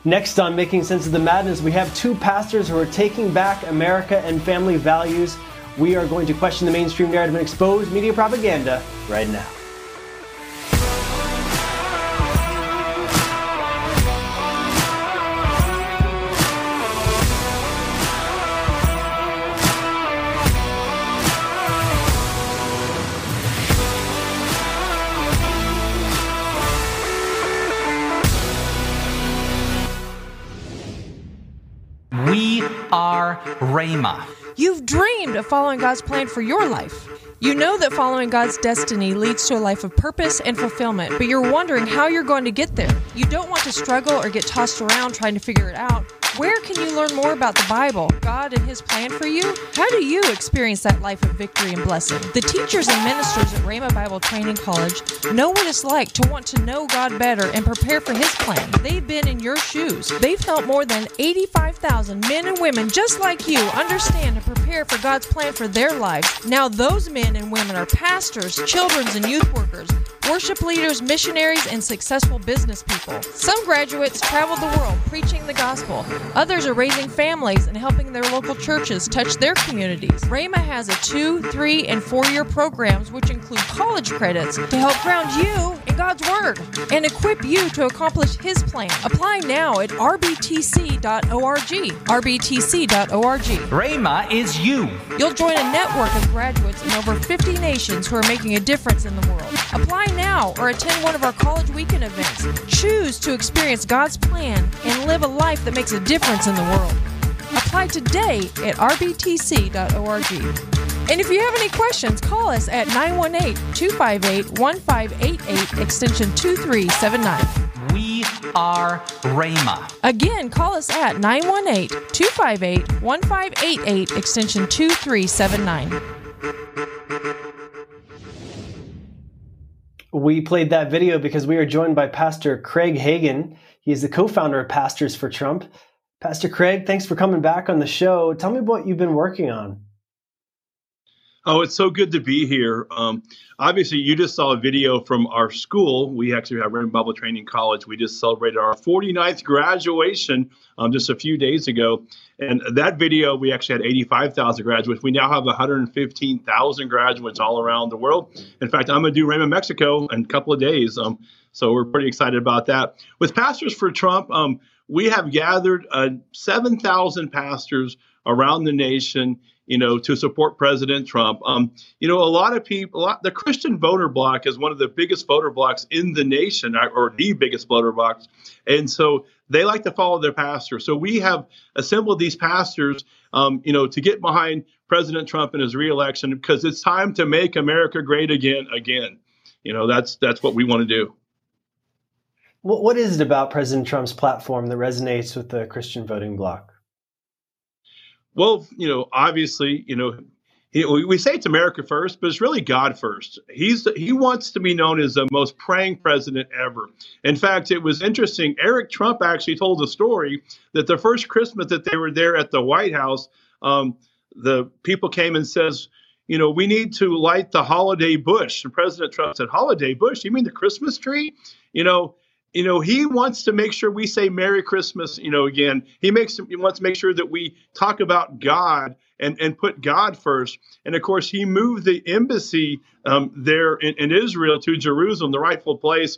Next on Making Sense of the Madness, we have two pastors who are taking back America and family values. We are going to question the mainstream narrative and expose media propaganda right now. We are Rhema. You've dreamed of following God's plan for your life. You know that following God's destiny leads to a life of purpose and fulfillment, but you're wondering how you're going to get there. You don't want to struggle or get tossed around trying to figure it out. Where can you learn more about the Bible, God and His plan for you? How do you experience that life of victory and blessing? The teachers and ministers at Rhema Bible Training College know what it's like to want to know God better and prepare for His plan. They've been in your shoes. They've helped more than 85,000 men and women just like you understand and prepare for God's plan for their lives. Now those men and women are pastors, children's and youth workers, worship leaders, missionaries, and successful business people. Some graduates travel the world preaching the gospel. Others are raising families and helping their local churches touch their communities. Rhema has a 2-, 3-, and 4-year programs which include college credits to help ground you in God's Word and equip you to accomplish His plan. Apply now at rbtc.org. rbtc.org. Rhema is you. You'll join a network of graduates in over 50 nations who are making a difference in the world. Apply now or attend one of our college weekend events. Choose to experience God's plan and live a life that makes a difference in the world. Apply today at rbtc.org. And if you have any questions, call us at 918-258-1588, extension 2379. We are Rhema. Again, call us at 918-258-1588, extension 2379. We played that video because we are joined by Pastor Craig Hagan. He is the co-founder of Pastors for Trump. Pastor Craig, thanks for coming back on the show. Tell me what you've been working on. Oh, it's so good to be here. Obviously, you just saw a video from our school. We actually have Rhema Bible Training College. We just celebrated our 49th graduation just a few days ago. And that video, we actually had 85,000 graduates. We now have 115,000 graduates all around the world. In fact, I'm going to do Rhema Mexico in a couple of days. So we're pretty excited about that. With Pastors for Trump, we have gathered 7,000 pastors around the nation, to support President Trump. A lot of people, the Christian voter bloc is one of the biggest voter blocs in the nation, or the biggest voter bloc. And so they like to follow their pastor. So we have assembled these pastors, to get behind President Trump and his reelection, because it's time to make America great again. That's what we want to do. What is it about President Trump's platform that resonates with the Christian voting bloc? Well, obviously, we say it's America first, but it's really God first. He wants to be known as the most praying president ever. In fact, it was interesting. Eric Trump actually told a story that the first Christmas that they were there at the White House, the people came and says, we need to light the holiday bush. And President Trump said, holiday bush? You mean the Christmas tree? He wants to make sure we say Merry Christmas, again. He wants to make sure that we talk about God and put God first. And of course, he moved the embassy there in Israel to Jerusalem, the rightful place,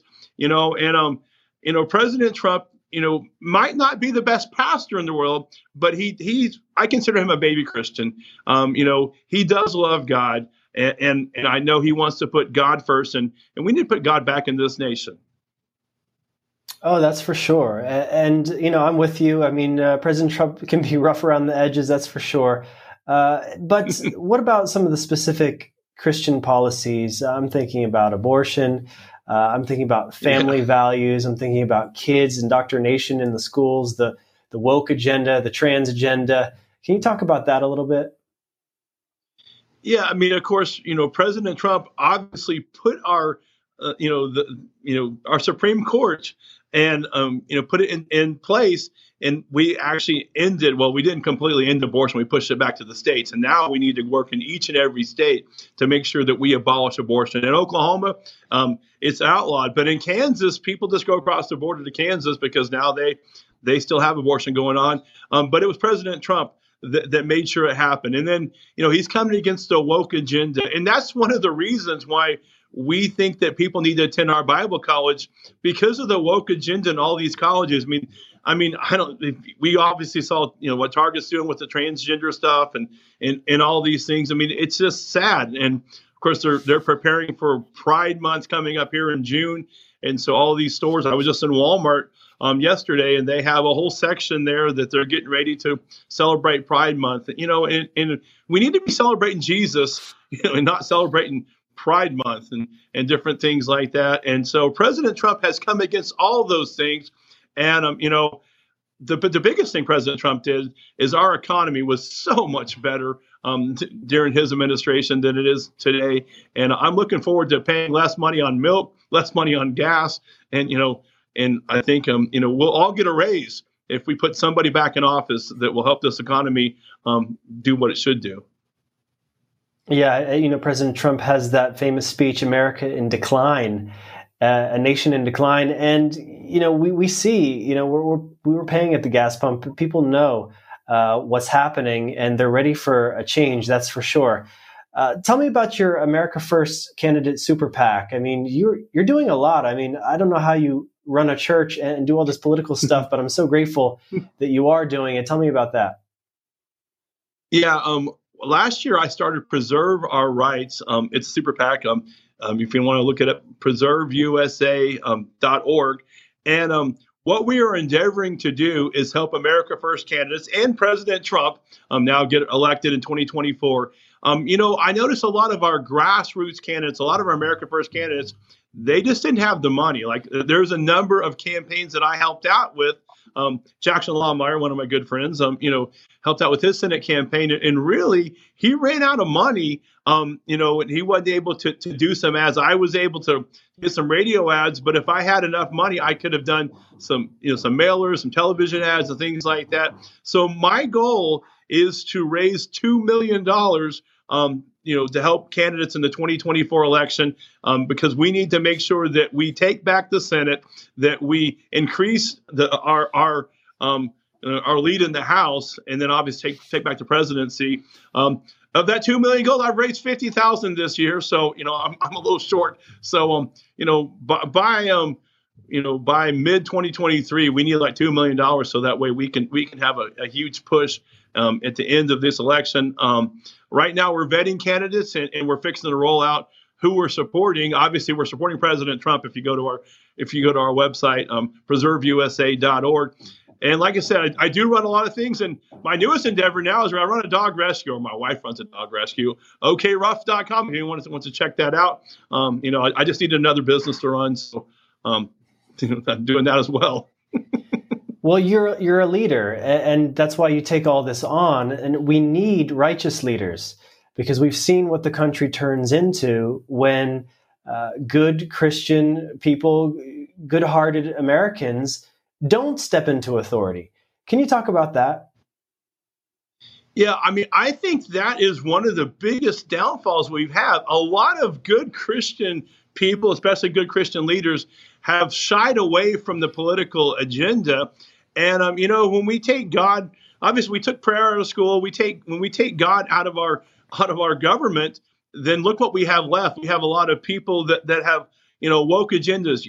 President Trump, might not be the best pastor in the world, but I consider him a baby Christian. He does love God, and I know he wants to put God first, and we need to put God back in this nation. Oh, that's for sure. And I'm with you. I mean, President Trump can be rough around the edges, that's for sure. But what about some of the specific Christian policies? I'm thinking about abortion. I'm thinking about family values. I'm thinking about kids, indoctrination in the schools, the woke agenda, the trans agenda. Can you talk about that a little bit? Yeah, I mean, of course, President Trump obviously put our, our Supreme Court and, put it in place. And we actually we didn't completely end abortion. We pushed it back to the states. And now we need to work in each and every state to make sure that we abolish abortion. In Oklahoma, it's outlawed. But in Kansas, people just go across the border to Kansas because now they still have abortion going on. But it was President Trump that made sure it happened. And then, he's coming against the woke agenda. And that's one of the reasons why we think that people need to attend our Bible college, because of the woke agenda in all these colleges. We obviously saw, what Target's doing with the transgender stuff and all these things. It's just sad. And of course, they're preparing for Pride Month coming up here in June. And so all these stores, I was just in Walmart yesterday, and they have a whole section there that they're getting ready to celebrate Pride Month. And we need to be celebrating Jesus, and not celebrating Pride Month and different things like that. And so President Trump has come against all those things. And, the biggest thing President Trump did is our economy was so much better during his administration than it is today. And I'm looking forward to paying less money on milk, less money on gas. And, and I think, we'll all get a raise if we put somebody back in office that will help this economy do what it should do. Yeah, President Trump has that famous speech, America in Decline, a nation in decline. And, we see, we were paying at the gas pump. People know what's happening, and they're ready for a change, that's for sure. Tell me about your America First candidate super PAC. You're doing a lot. I don't know how you run a church and do all this political stuff, but I'm so grateful that you are doing it. Tell me about that. Yeah. Last year, I started Preserve Our Rights. It's a super PAC. If you want to look it up, preserveusa.org. And what we are endeavoring to do is help America First candidates and President Trump now get elected in 2024. I noticed a lot of our grassroots candidates, a lot of our America First candidates, they just didn't have the money. Like, there's a number of campaigns that I helped out with. Jackson Lawmeyer, one of my good friends, helped out with his Senate campaign, and really he ran out of money. And he wasn't able to do some ads. I was able to get some radio ads, but if I had enough money, I could have done some mailers, some television ads, and things like that. So my goal is to raise $2 million, to help candidates in the 2024 election, because we need to make sure that we take back the Senate, that we increase our lead in the House, and then obviously take back the presidency. Of that $2 million goal, I've raised $50,000 this year, so I'm a little short. So by mid 2023, we need like $2 million, so that way we can have a huge push at the end of this election. Right now, we're vetting candidates, and we're fixing to roll out who we're supporting. Obviously, we're supporting President Trump. If you go to our website, preserveusa.org. And like I said, I do run a lot of things. And my newest endeavor now is I run a dog rescue, or my wife runs a dog rescue, okruff.com. If anyone wants to check that out, I just need another business to run. So I'm doing that as well. Well, you're a leader, and that's why you take all this on. And we need righteous leaders, because we've seen what the country turns into when good Christian people, good-hearted Americans don't step into authority. Can you talk about that? Yeah, I think that is one of the biggest downfalls we've had. A lot of good Christian people, especially good Christian leaders, have shied away from the political agenda. And, when we take God, obviously we took prayer out of school. When we take God out of our government, then look what we have left. We have a lot of people that have, woke agendas.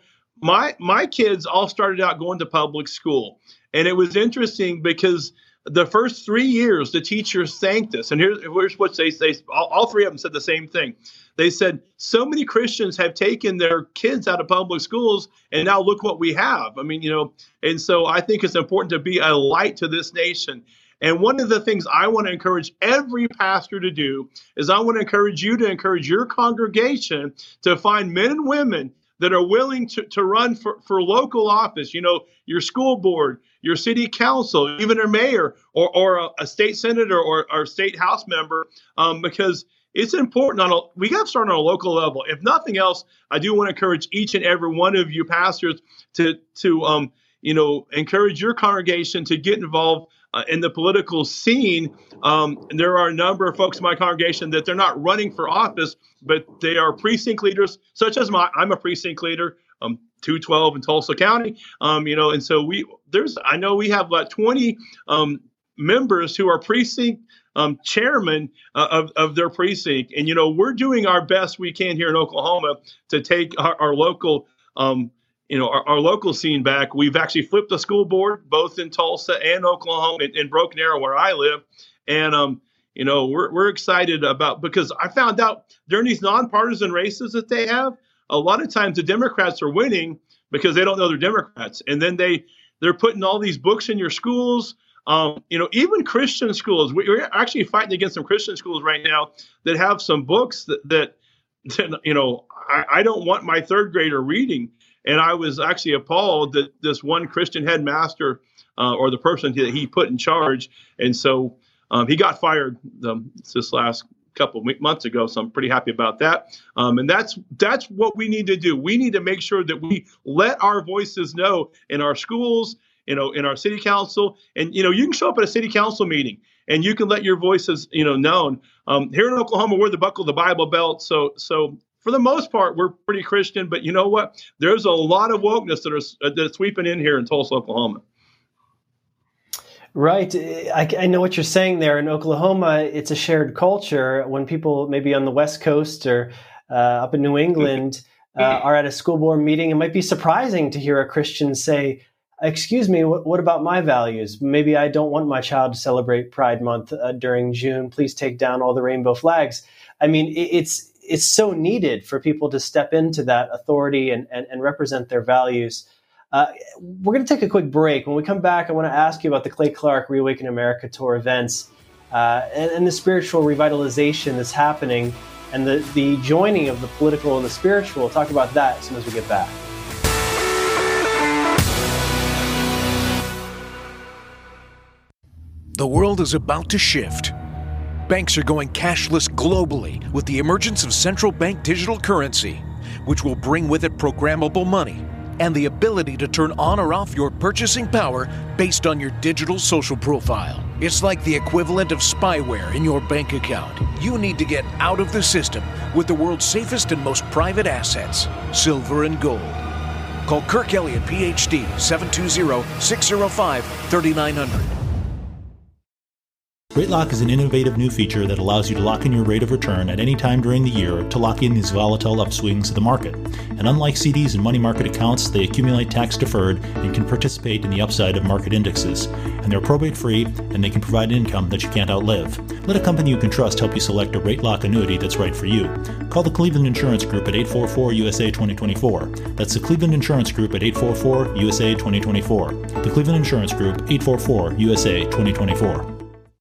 My kids all started out going to public school, and it was interesting because the first 3 years, the teachers thanked us. And here's what they say. All three of them said the same thing. They said, so many Christians have taken their kids out of public schools, and now look what we have. And so I think it's important to be a light to this nation. And one of the things I want to encourage every pastor to do is I want to encourage you to encourage your congregation to find men and women that are willing to run for local office, your school board, your city council, even a mayor or a state senator or state house member, because it's important. We got to start on a local level. If nothing else, I do want to encourage each and every one of you pastors to encourage your congregation to get involved in the political scene. There are a number of folks in my congregation that they're not running for office, but they are precinct leaders, such as I'm a precinct leader. 212 in Tulsa County. And so I know we have about 20 members who are precinct chairman of their precinct. And, we're doing our best we can here in Oklahoma to take our local, our local scene back. We've actually flipped the school board, both in Tulsa and Oklahoma, in Broken Arrow, where I live. And, we're excited because I found out during these nonpartisan races that they have, a lot of times the Democrats are winning because they don't know they're Democrats. And then they're putting all these books in your schools. Even Christian schools, we're actually fighting against some Christian schools right now that have some books that I don't want my third grader reading. And I was actually appalled that this one Christian headmaster or the person that he put in charge. And so he got fired this last couple of months ago. So I'm pretty happy about that. And that's what we need to do. We need to make sure that we let our voices know in our schools, in our city council. And, you can show up at a city council meeting and you can let your voices, known. Here in Oklahoma, we're the buckle of the Bible Belt. So for the most part, we're pretty Christian. But you know what? There's a lot of wokeness that's sweeping in here in Tulsa, Oklahoma. Right. I know what you're saying there. In Oklahoma, it's a shared culture. When people maybe on the West Coast or up in New England are at a school board meeting, it might be surprising to hear a Christian say, excuse me, what about my values? Maybe I don't want my child to celebrate Pride Month during June. Please take down all the rainbow flags. I mean, it's so needed for people to step into that authority and represent their values. We're going to take a quick break. When we come back, I want to ask you about the Clay Clark Reawaken America Tour events and the spiritual revitalization that's happening and the joining of the political and the spiritual. We'll talk about that as soon as we get back. The world is about to shift. Banks are going cashless globally with the emergence of central bank digital currency, which will bring with it programmable money and the ability to turn on or off your purchasing power based on your digital social profile. It's like the equivalent of spyware in your bank account. You need to get out of the system with the world's safest and most private assets, silver and gold. Call Kirk Elliott, PhD, 720-605-3900. RateLock is an innovative new feature that allows you to lock in your rate of return at any time during the year to lock in these volatile upswings of the market. And unlike CDs and money market accounts, they accumulate tax deferred and can participate in the upside of market indexes. And they're probate free and they can provide income that you can't outlive. Let a company you can trust help you select a RateLock annuity that's right for you. Call the Cleveland Insurance Group at 844-USA-2024. That's the Cleveland Insurance Group at 844-USA-2024. The Cleveland Insurance Group, 844-USA-2024.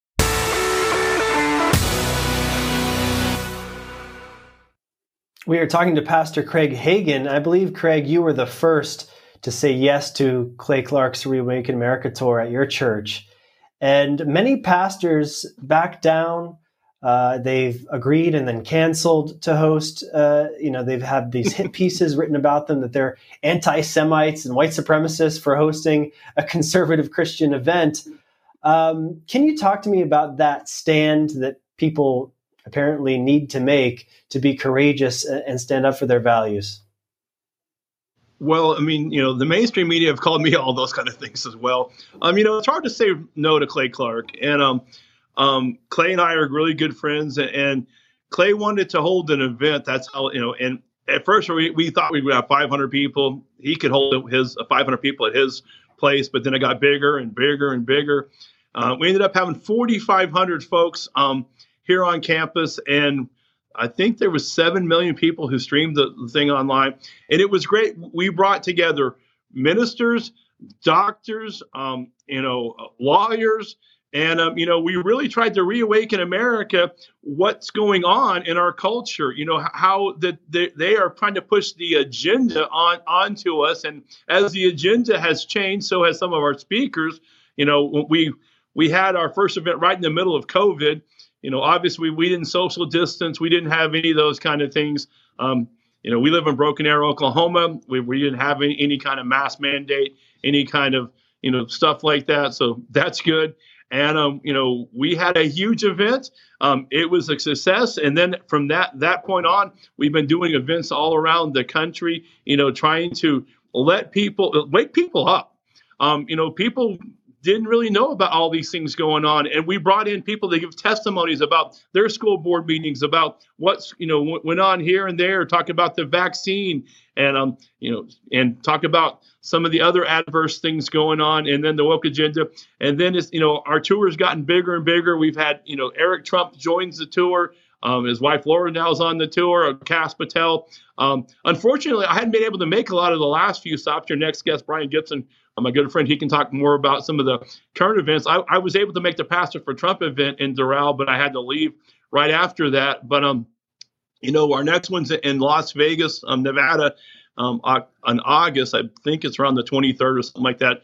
We are talking to Pastor Craig Hagan. I believe, Craig, you were the first to say yes to Clay Clark's Reawaken America Tour at your church. And many pastors backed down. They've agreed and then canceled to host. They've had these hit pieces written about them that they're anti-Semites and white supremacists for hosting a conservative Christian event. Can you talk to me about that stand that people apparently need to make to be courageous and stand up for their values? Well, I mean, the mainstream media have called me all those kind of things as well. It's hard to say no to Clay Clark. And Clay and I are really good friends. And Clay wanted to hold an event. That's how, and at first we thought we would have 500 people. He could hold 500 people at his place, but then it got bigger and bigger and bigger. We ended up having 4,500 folks here on campus, and I think there was 7 million people who streamed the thing online, and it was great. We brought together ministers, doctors, lawyers, and we really tried to reawaken America. What's going on in our culture? How that they are trying to push the agenda onto us, and as the agenda has changed, so has some of our speakers. We had our first event right in the middle of COVID. Obviously we didn't social distance. We didn't have any of those kind of things. We live in Broken Arrow, Oklahoma. We didn't have any kind of mask mandate, any kind of, stuff like that. So that's good. And, we had a huge event. It was a success. And then from that point on, we've been doing events all around the country, trying to wake people up. People didn't really know about all these things going on. And we brought in people to give testimonies about their school board meetings, about what's, went on here and there, talk about the vaccine and, and talk about some of the other adverse things going on, and then the woke agenda. And then it's, our tour has gotten bigger and bigger. We've had, Eric Trump joins the tour. His wife Laura now is on the tour. Cass Patel. Unfortunately, I hadn't been able to make a lot of the last few stops. Your next guest, Brian Gibson, my good friend, he can talk more about some of the current events. I was able to make the Pastor for Trump event in Doral, but I had to leave right after that. But our next one's in Las Vegas, Nevada, in August. I think it's around the 23rd or something like that.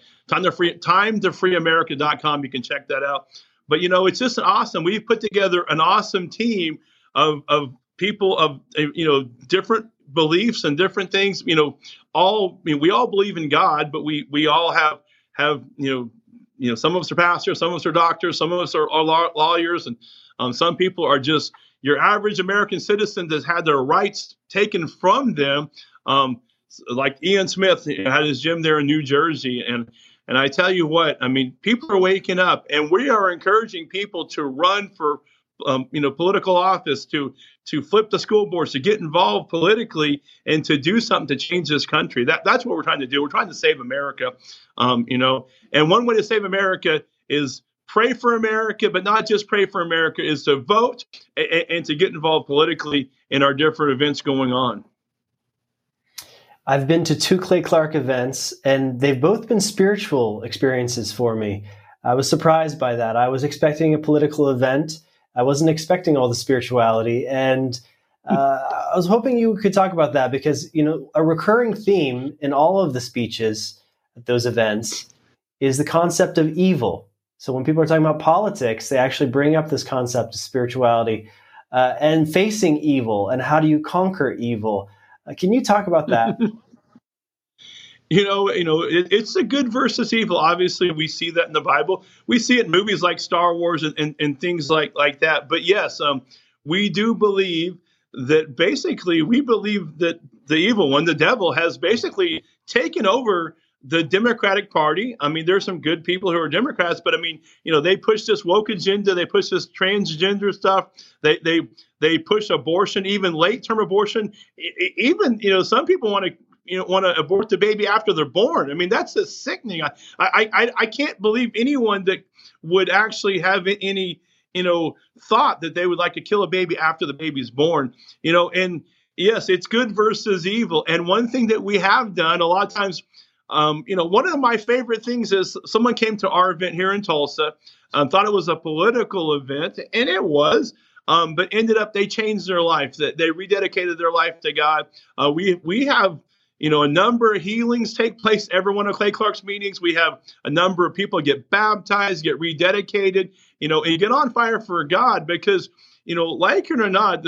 TimeToFreeAmerica.com. You can check that out. But it's just awesome. We've put together an awesome team of people of different beliefs and different things. We all believe in God, but we all have some of us are pastors, some of us are doctors, some of us are lawyers, and some people are just your average American citizen that's had their rights taken from them. Like Ian Smith had his gym there in New Jersey, and I tell you what, people are waking up, and we are encouraging people to run for political office, to flip the school boards, to get involved politically, and to do something to change this country. That's what we're trying to do. We're trying to save America, and one way to save America is pray for America, but not just pray for America, is to vote and to get involved politically in our different events going on. I've been to 2 Clay Clark events, and they've both been spiritual experiences for me. I was surprised by that. I was expecting a political event. I wasn't expecting all the spirituality. And I was hoping you could talk about that because, a recurring theme in all of the speeches at those events is the concept of evil. So when people are talking about politics, they actually bring up this concept of spirituality and facing evil and how do you conquer evil. Can you talk about that? It's a good versus evil. Obviously, we see that in the Bible. We see it in movies like Star Wars and things like that. But yes, we do believe that basically we believe that the evil one, the devil, has basically taken over the Democratic Party. There's some good people who are Democrats, but they push this woke agenda. They push this transgender stuff. They push abortion, even late-term abortion. Even, some people want to abort the baby after they're born. That's just sickening. I can't believe anyone that would actually have any, thought that they would like to kill a baby after the baby's born, and yes, it's good versus evil. And one thing that we have done a lot of times, one of my favorite things is someone came to our event here in Tulsa, thought it was a political event, and it was, but ended up they changed their life. They rededicated their life to God. We have, a number of healings take place every one of Clay Clark's meetings. We have a number of people get baptized, get rededicated, and get on fire for God because, like it or not,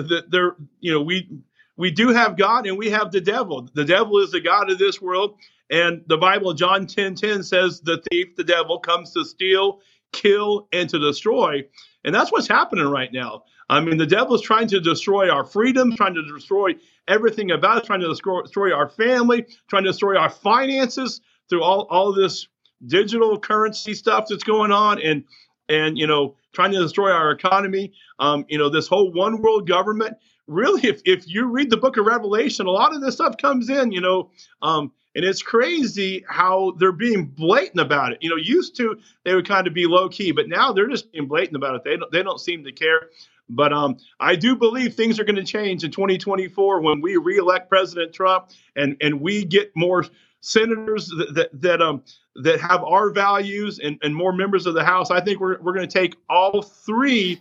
we do have God and we have the devil. The devil is the god of this world. And the Bible, John 10:10 says the thief, the devil, comes to steal, kill, and to destroy. And that's what's happening right now. The devil is trying to destroy our freedom, trying to destroy everything about us, trying to destroy our family, trying to destroy our finances through all this digital currency stuff that's going on, and trying to destroy our economy. This whole one world government. Really, if you read the book of Revelation, a lot of this stuff comes in, and it's crazy how they're being blatant about it. Used to they would kind of be low key, but now they're just being blatant about it. They don't seem to care. But I do believe things are going to change in 2024 when we reelect President Trump and we get more senators that have our values and more members of the House. I think we're going to take all three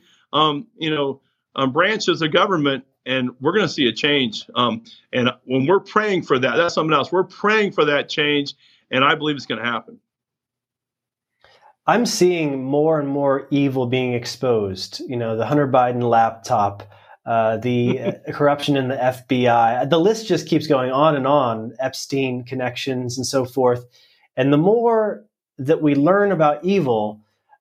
branches of government, and we're going to see a change. And when we're praying for that, that's something else. We're praying for that change, and I believe it's going to happen. I'm seeing more and more evil being exposed. The Hunter Biden laptop, the corruption in the FBI. The list just keeps going on and on, Epstein connections and so forth. And the more that we learn about evil,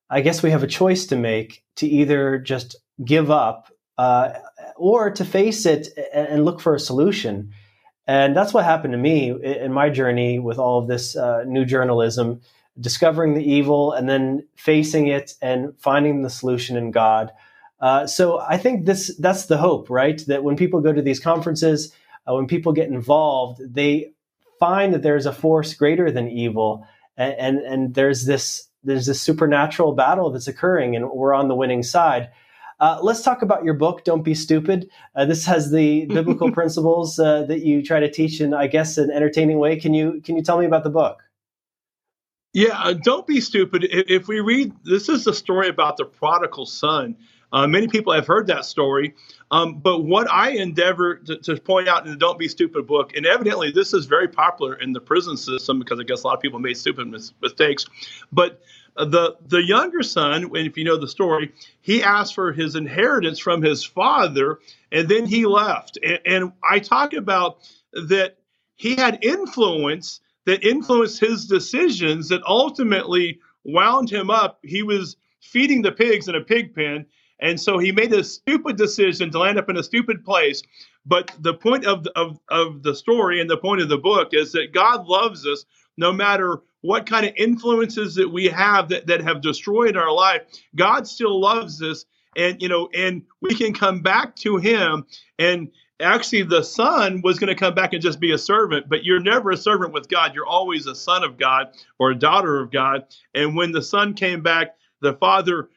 I guess we have a choice to make to either just give up or to face it and look for a solution. And that's what happened to me in my journey with all of this new journalism, discovering the evil and then facing it and finding the solution in God. So I think that's the hope, right? That when people go to these conferences, when people get involved, they find that there's a force greater than evil, and there's this supernatural battle that's occurring, and we're on the winning side. Let's talk about your book, Don't Be Stupid. This has the biblical principles that you try to teach in, I guess, an entertaining way. Can you tell me about the book? Yeah, Don't Be Stupid. If we read, this is the story about the prodigal son. Many people have heard that story. But what I endeavor to point out in the Don't Be Stupid book, and evidently this is very popular in the prison system because I guess a lot of people made stupid mistakes. But the younger son, if you know the story, he asked for his inheritance from his father, and then he left. And I talk about that he had influence that influenced his decisions that ultimately wound him up. He was feeding the pigs in a pig pen. And so he made a stupid decision to land up in a stupid place. But the point of the story and the point of the book is that God loves us no matter what kind of influences that we have that have destroyed our life. God still loves us. And, and we can come back to him. And actually, the son was going to come back and just be a servant. But you're never a servant with God. You're always a son of God or a daughter of God. And when the son came back, the father,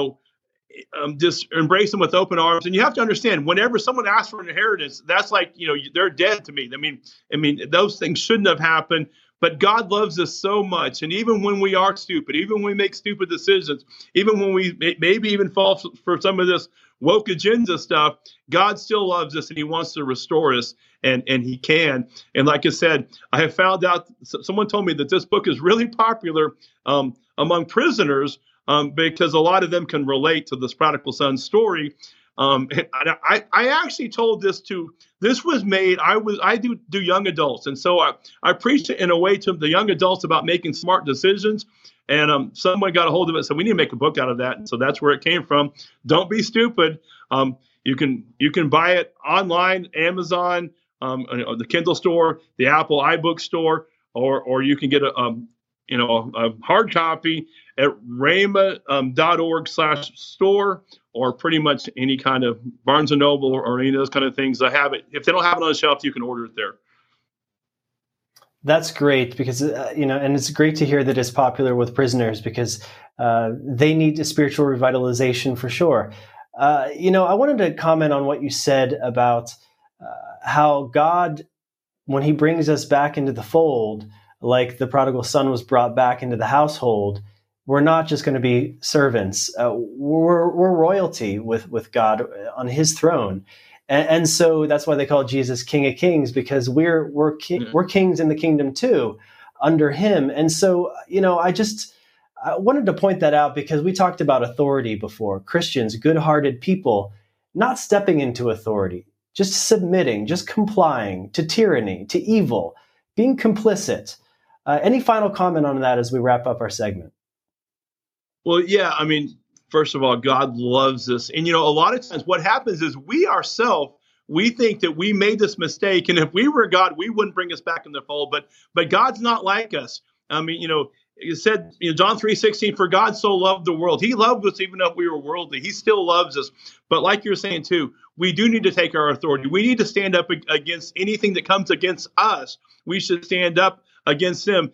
just embrace them with open arms. And you have to understand, whenever someone asks for an inheritance, that's like, they're dead to me. I mean, those things shouldn't have happened, but God loves us so much. And even when we are stupid, even when we make stupid decisions, even when we maybe even fall for some of this woke agenda stuff, God still loves us and he wants to restore us, and he can. And like I said, I have found out, someone told me that this book is really popular among prisoners, because a lot of them can relate to this prodigal son story. I actually told this was made, I do young adults. And so I preached it in a way to the young adults about making smart decisions. And someone got a hold of it and said, we need to make a book out of that. And so that's where it came from. Don't Be Stupid. You can buy it online, Amazon, the Kindle store, the Apple iBook store, or you can get a hard copy at rhema.org/store, or pretty much any kind of Barnes & Noble or any of those kind of things. I have it. If they don't have it on the shelf, you can order it there. That's great because, and it's great to hear that it's popular with prisoners because they need a spiritual revitalization for sure. I wanted to comment on what you said about how God, when he brings us back into the fold, like the prodigal son was brought back into the household, we're not just going to be servants. We're royalty with God on his throne. And so that's why they call Jesus King of Kings, because we're kings in the kingdom too, under him. And so, I wanted to point that out because we talked about authority before. Christians, good-hearted people, not stepping into authority, just submitting, just complying to tyranny, to evil, being complicit. Any final comment on that as we wrap up our segment? Well, yeah, first of all, God loves us. And, a lot of times what happens is we think that we made this mistake. And if we were God, we wouldn't bring us back in the fold. But God's not like us. It said, John 3:16, for God so loved the world. He loved us even though we were worldly. He still loves us. But like you're saying, too, we do need to take our authority. We need to stand up against anything that comes against us. We should stand up against them.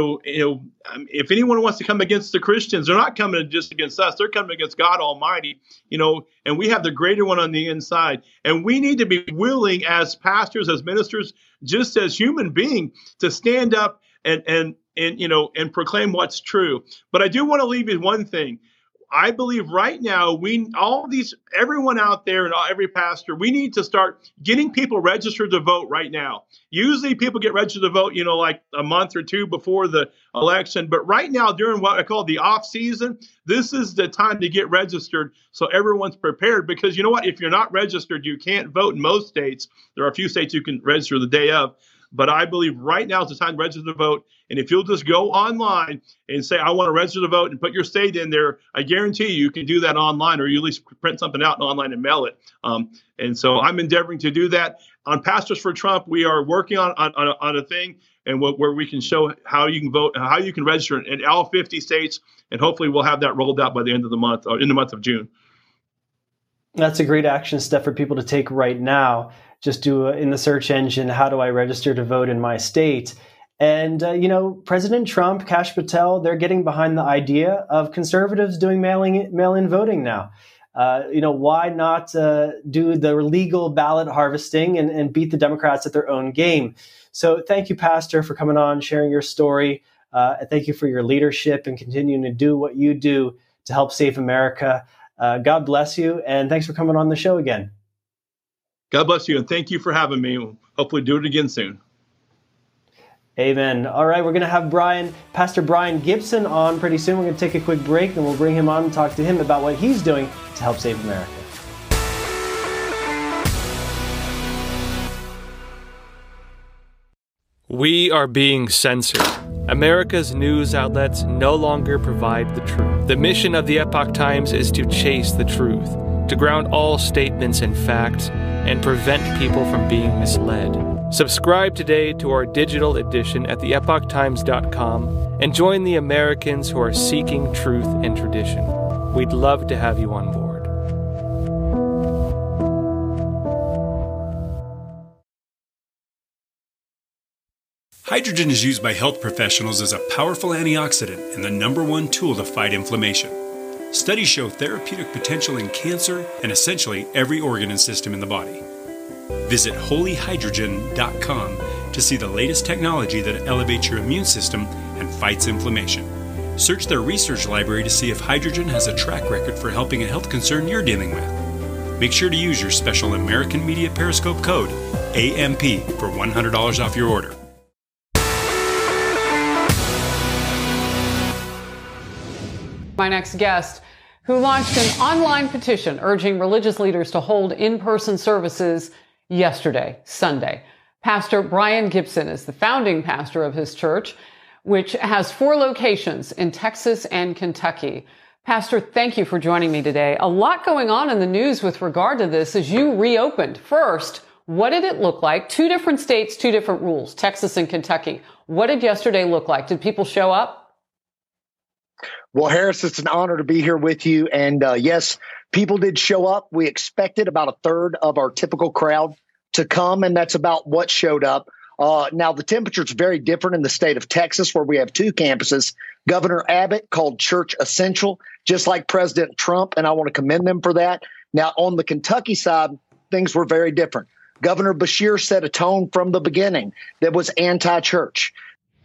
If anyone wants to come against the Christians, they're not coming just against us. They're coming against God Almighty, and we have the greater one on the inside. And we need to be willing as pastors, as ministers, just as human beings, to stand up and proclaim what's true. But I do want to leave you one thing. I believe right now, everyone out there and every pastor, we need to start getting people registered to vote right now. Usually people get registered to vote, like a month or two before the election. But right now, during what I call the off season, this is the time to get registered so everyone's prepared. Because you know what? If you're not registered, you can't vote in most states. There are a few states you can register the day of. But I believe right now is the time to register to vote. And if you'll just go online and say, I want to register to vote and put your state in there, I guarantee you can do that online, or you at least print something out online and mail it. And so I'm endeavoring to do that. On Pastors for Trump, we are working on a thing and where we can show how you can vote, how you can register in all 50 states. And hopefully we'll have that rolled out by the end of the month, or in the month of June. That's a great action step for people to take right now. Just do in the search engine, how do I register to vote in my state? And, President Trump, Kash Patel, they're getting behind the idea of conservatives doing mail-in voting now. Why not do the legal ballot harvesting and beat the Democrats at their own game? So thank you, Pastor, for coming on, sharing your story. Thank you for your leadership and continuing to do what you do to help save America. God bless you, and thanks for coming on the show again. God bless you, and thank you for having me. We'll hopefully do it again soon. Amen. All right, we're going to have Pastor Brian Gibson on pretty soon. We're going to take a quick break, and we'll bring him on and talk to him about what he's doing to help save America. We are being censored. America's news outlets no longer provide the truth. The mission of the Epoch Times is to chase the truth, to ground all statements in facts, and prevent people from being misled. Subscribe today to our digital edition at theepochtimes.com and join the Americans who are seeking truth and tradition. We'd love to have you on board. Hydrogen is used by health professionals as a powerful antioxidant and the #1 tool to fight inflammation. Studies show therapeutic potential in cancer and essentially every organ and system in the body. Visit holyhydrogen.com to see the latest technology that elevates your immune system and fights inflammation. Search their research library to see if hydrogen has a track record for helping a health concern you're dealing with. Make sure to use your special American Media Periscope code, AMP, for $100 off your order. My next guest, who launched an online petition urging religious leaders to hold in-person services yesterday, Sunday. Pastor Brian Gibson is the founding pastor of his church, which has 4 locations in Texas and Kentucky. Pastor, thank you for joining me today. A lot going on in the news with regard to this as you reopened. First, what did it look like? 2 different states, 2 different rules, Texas and Kentucky. What did yesterday look like? Did people show up? Well, Harris, it's an honor to be here with you. And yes, people did show up. We expected about a third of our typical crowd to come, and that's about what showed up. Now, the temperature is very different in the state of Texas, where we have 2 campuses. Governor Abbott called church essential, just like President Trump, and I want to commend them for that. Now, on the Kentucky side, things were very different. Governor Beshear set a tone from the beginning that was anti-church.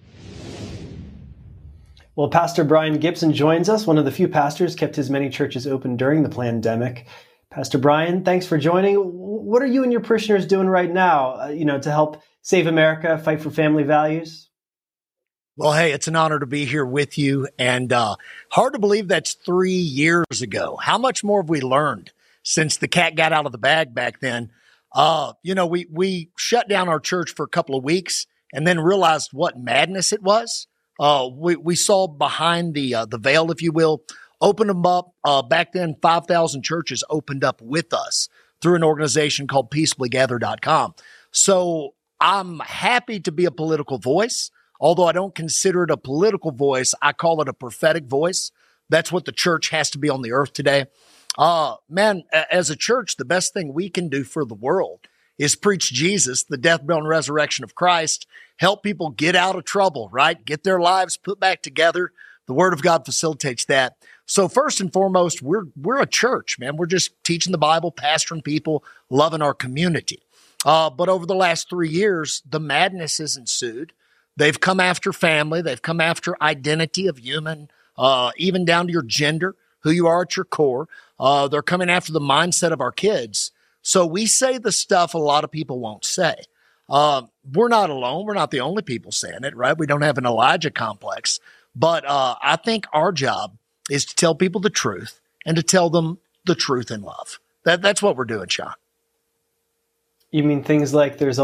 Well, Pastor Brian Gibson joins us. One of the few pastors kept his many churches open during the pandemic. Pastor Brian, thanks for joining. What are you and your parishioners doing right now, to help save America, fight for family values? Well, hey, it's an honor to be here with you. And hard to believe that's 3 years ago. How much more have we learned since the cat got out of the bag back then? We shut down our church for a couple of weeks and then realized what madness it was. We saw behind the veil, if you will, opened them up. Back then, 5,000 churches opened up with us through an organization called peaceablygather.com. So I'm happy to be a political voice, although I don't consider it a political voice. I call it a prophetic voice. That's what the church has to be on the earth today. As a church, the best thing we can do for the world is preach Jesus, the death, burial, and resurrection of Christ, help people get out of trouble, right? Get their lives put back together. The Word of God facilitates that. So first and foremost, we're a church, man. We're just teaching the Bible, pastoring people, loving our community. But over the last 3 years, the madness has ensued. They've come after family. They've come after identity of human, even down to your gender, who you are at your core. They're coming after the mindset of our kids. So we say the stuff a lot of people won't say. We're not alone. We're not the only people saying it, right? We don't have an Elijah complex. But I think our job is to tell people the truth and to tell them the truth in love. That's what we're doing, Sean. You mean things like there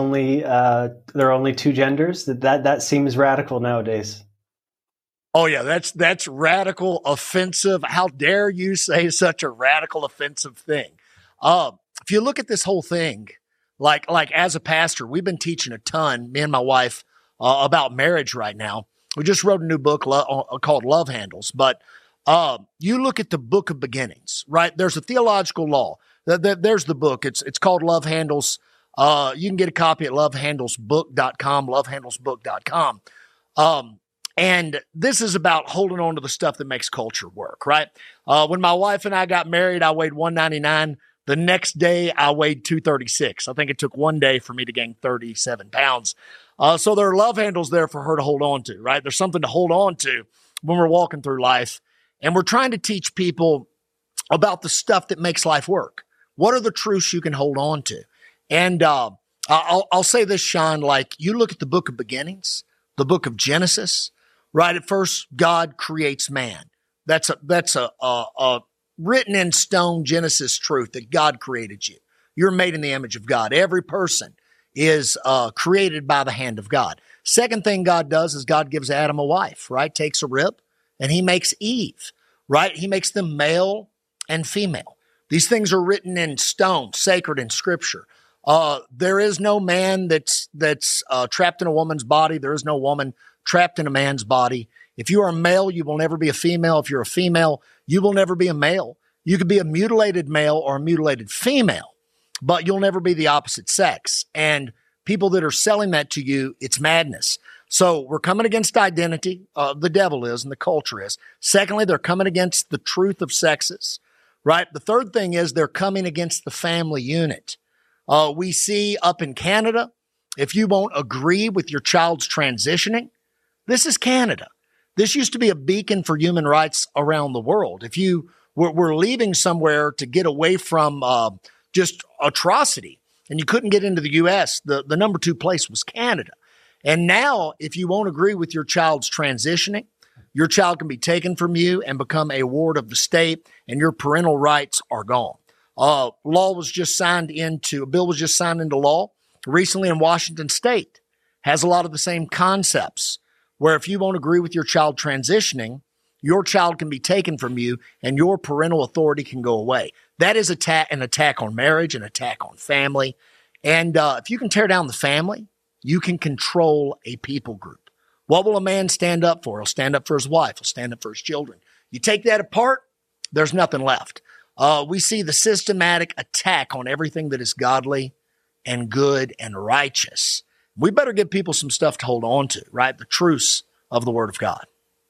are only two genders? That seems radical nowadays. Oh yeah, that's radical, offensive. How dare you say such a radical, offensive thing? If you look at this whole thing, like as a pastor, we've been teaching a ton, me and my wife, about marriage right now. We just wrote a new book called Love Handles. But you look at the Book of Beginnings, right? There's a theological law. There's the book. It's called Love Handles. You can get a copy at lovehandlesbook.com, lovehandlesbook.com. And this is about holding on to the stuff that makes culture work, right? When my wife and I got married, I weighed 199. The next day, I weighed 236. I think it took one day for me to gain 37 pounds. So there are love handles there for her to hold on to, right? There's something to hold on to when we're walking through life. And we're trying to teach people about the stuff that makes life work. What are the truths you can hold on to? And I'll say this, Sean, like you look at the Book of Beginnings, the book of Genesis, right? At first, God creates man. That's a written in stone Genesis truth that God created you. You're made in the image of God. Every person is created by the hand of God. Second thing God does is God gives Adam a wife, right? Takes a rib and he makes Eve, right? He makes them male and female. These things are written in stone, sacred in Scripture. There is no man that's trapped in a woman's body. There is no woman trapped in a man's body. If you are a male, you will never be a female. If you're a female, you will never be a male. You could be a mutilated male or a mutilated female, but you'll never be the opposite sex. And people that are selling that to you, it's madness. So we're coming against identity. The devil is and the culture is. Secondly, they're coming against the truth of sexes, right? The third thing is they're coming against the family unit. We see up in Canada, if you won't agree with your child's transitioning, this is Canada. This used to be a beacon for human rights around the world. If you were leaving somewhere to get away from just atrocity and you couldn't get into the U.S., the number 2 place was Canada. And now, if you won't agree with your child's transitioning, your child can be taken from you and become a ward of the state, and your parental rights are gone. A bill was just signed into law recently in Washington State. Has a lot of the same concepts, where if you won't agree with your child transitioning, your child can be taken from you and your parental authority can go away. That is an attack on marriage, an attack on family. And if you can tear down the family, you can control a people group. What will a man stand up for? He'll stand up for his wife. He'll stand up for his children. You take that apart, there's nothing left. We see the systematic attack on everything that is godly and good and righteous. We better give people some stuff to hold on to, right? The truths of the Word of God.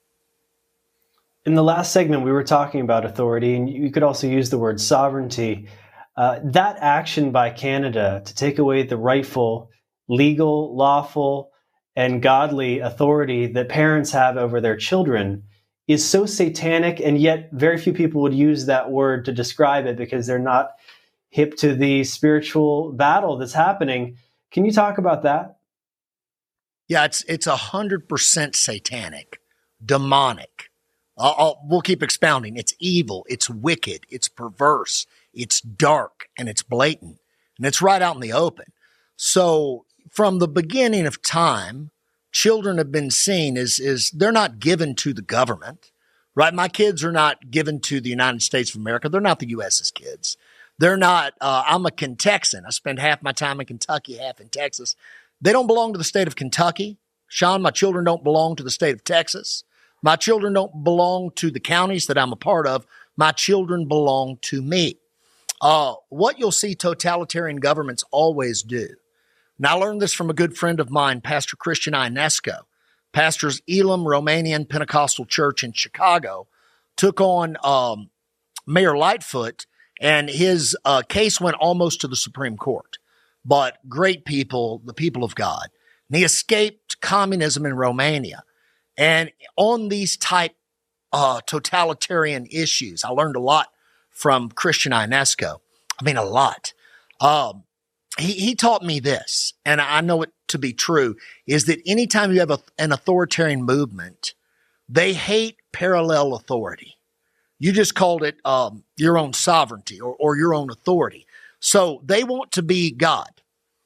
In the last segment, we were talking about authority, and you could also use the word sovereignty. That action by Canada to take away the rightful, legal, lawful, and godly authority that parents have over their children is so satanic, and yet very few people would use that word to describe it because they're not hip to the spiritual battle that's happening. Can you talk about that? Yeah, it's 100% satanic, demonic. We'll keep expounding. It's evil, it's wicked, it's perverse, it's dark, and it's blatant. And it's right out in the open. So from the beginning of time, children have been seen as they're not given to the government, right? My kids are not given to the United States of America. They're not the U.S.'s kids. They're not, I'm a Kentuckian. I spend half my time in Kentucky, half in Texas. They don't belong to the state of Kentucky. Sean, my children don't belong to the state of Texas. My children don't belong to the counties that I'm a part of. My children belong to me. What you'll see totalitarian governments always do. And I learned this from a good friend of mine, Pastor Christian Ionesco. Pastors Elam Romanian Pentecostal Church in Chicago took on Mayor Lightfoot, and his case went almost to the Supreme Court. But great people, the people of God. And he escaped communism in Romania. And on these type totalitarian issues, I learned a lot from Christian Ionesco. I mean, a lot. He taught me this, and I know it to be true, is that anytime you have an authoritarian movement, they hate parallel authority. You just called it your own sovereignty or your own authority. So they want to be God.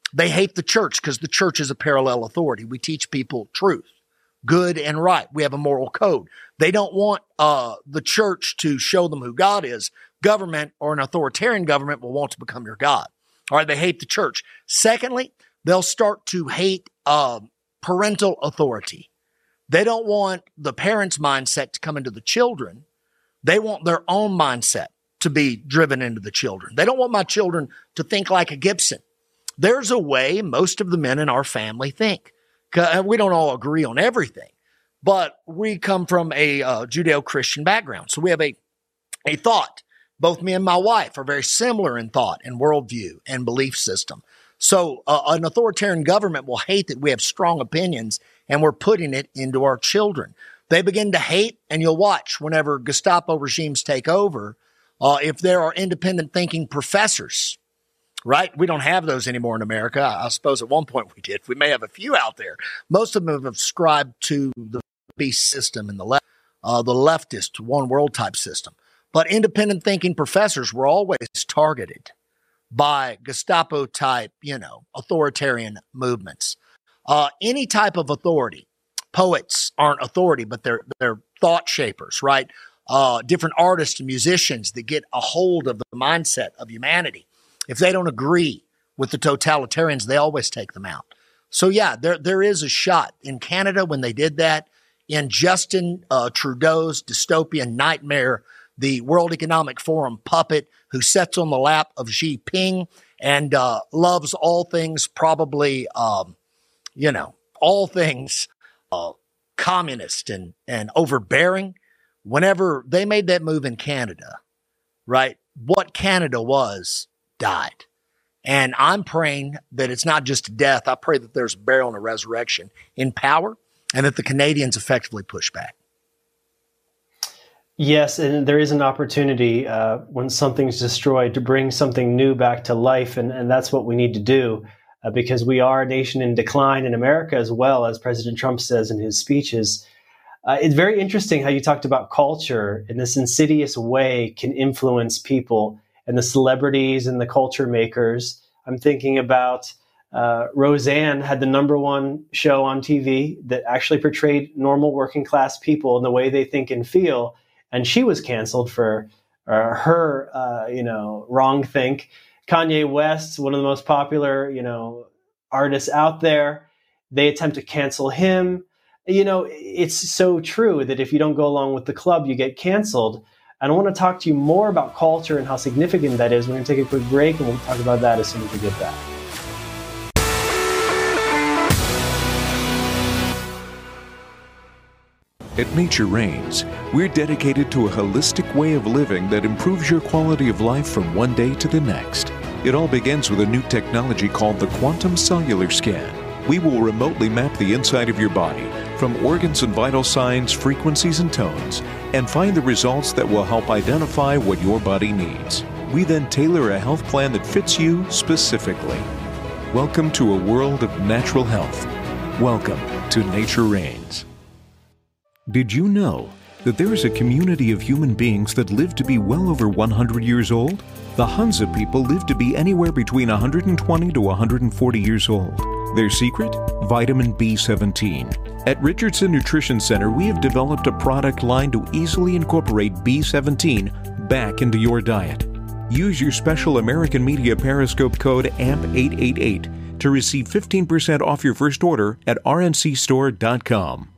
They hate the church because the church is a parallel authority. We teach people truth, good and right. We have a moral code. They don't want the church to show them who God is. Government or an authoritarian government will want to become your God. All right, they hate the church. Secondly, they'll start to hate parental authority. They don't want the parents' mindset to come into the children. They want their own mindset to be driven into the children. They don't want my children to think like a Gibson. There's a way most of the men in our family think. We don't all agree on everything, but we come from a Judeo-Christian background. So we have a thought. Both me and my wife are very similar in thought and worldview and belief system. So an authoritarian government will hate that we have strong opinions and we're putting it into our children. They begin to hate, and you'll watch whenever Gestapo regimes take over, if there are independent thinking professors, right? We don't have those anymore in America. I suppose at one point we did. We may have a few out there. Most of them have subscribed to the beast system and the leftist one world type system. But independent thinking professors were always targeted by Gestapo type, authoritarian movements. Any type of authority. Poets aren't authority, but they're thought shapers, right? Different artists and musicians that get a hold of the mindset of humanity. If they don't agree with the totalitarians, they always take them out. So yeah, there is a shot. In Canada, when they did that, in Justin Trudeau's dystopian nightmare, the World Economic Forum puppet who sits on the lap of Xi Jinping and loves all things probably, all things communist and overbearing. Whenever they made that move in Canada, right, what Canada was died. And I'm praying that it's not just death. I pray that there's a burial and a resurrection in power and that the Canadians effectively push back. Yes, and there is an opportunity when something's destroyed to bring something new back to life, and that's what we need to do because we are a nation in decline in America as well, as President Trump says in his speeches. It's very interesting how you talked about culture in this insidious way can influence people and the celebrities and the culture makers. I'm thinking about Roseanne had the #1 show on TV that actually portrayed normal working class people and the way they think and feel. And she was canceled for her, wrong think. Kanye West, one of the most popular, artists out there, they attempt to cancel him. It's so true that if you don't go along with the club, you get canceled. And I want to talk to you more about culture and how significant that is. We're going to take a quick break, and we'll talk about that as soon as we get back. At Nature Reigns, we're dedicated to a holistic way of living that improves your quality of life from one day to the next. It all begins with a new technology called the Quantum Cellular Scan. We will remotely map the inside of your body, from organs and vital signs, frequencies and tones, and find the results that will help identify what your body needs. We then tailor a health plan that fits you specifically. Welcome to a world of natural health. Welcome to Nature Reigns. Did you know that there is a community of human beings that live to be well over 100 years old? The Hunza people live to be anywhere between 120 to 140 years old. Their secret? Vitamin B17. At Richardson Nutrition Center, we have developed a product line to easily incorporate B17 back into your diet. Use your special American Media Periscope code AMP888 to receive 15% off your first order at rncstore.com.